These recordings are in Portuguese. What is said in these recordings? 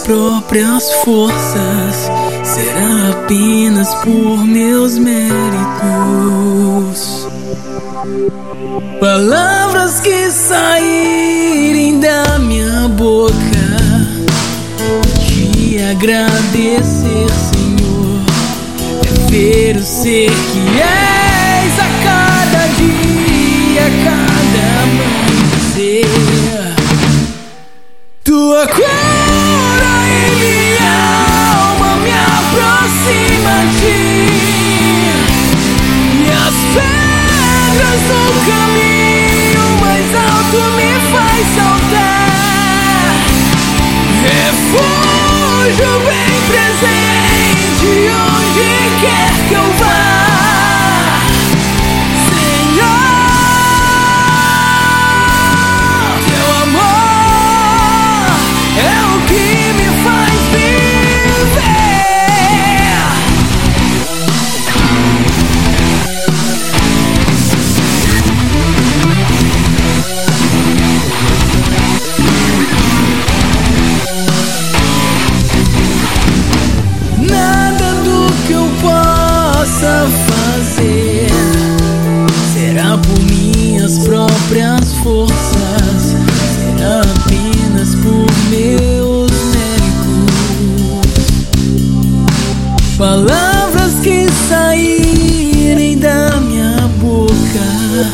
próprias forças, será apenas por meus méritos. Palavras que saírem da minha boca, te agradecer, Senhor, é ver o ser que és a cada dia, a cada amanhecer. Tua cura em minha alma me aproxima a ti, e as pedras no caminho mais alto me faz saltar. Refúgio bem presente onde quer que eu vá. Fazer será por minhas próprias forças, será apenas por meus méritos. Palavras que saírem da minha boca,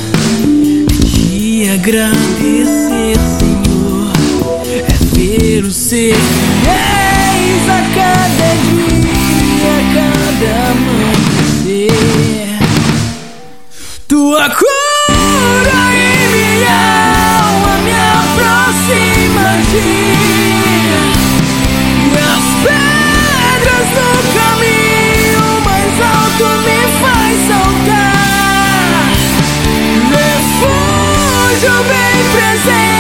te agradecer, Senhor, é ver o ser que és a cada dia, a cada amanhecer. Tua cura em minha alma me aproxima a ti, e as pedras no caminho mais alto me faz saltar. Refúgio bem presente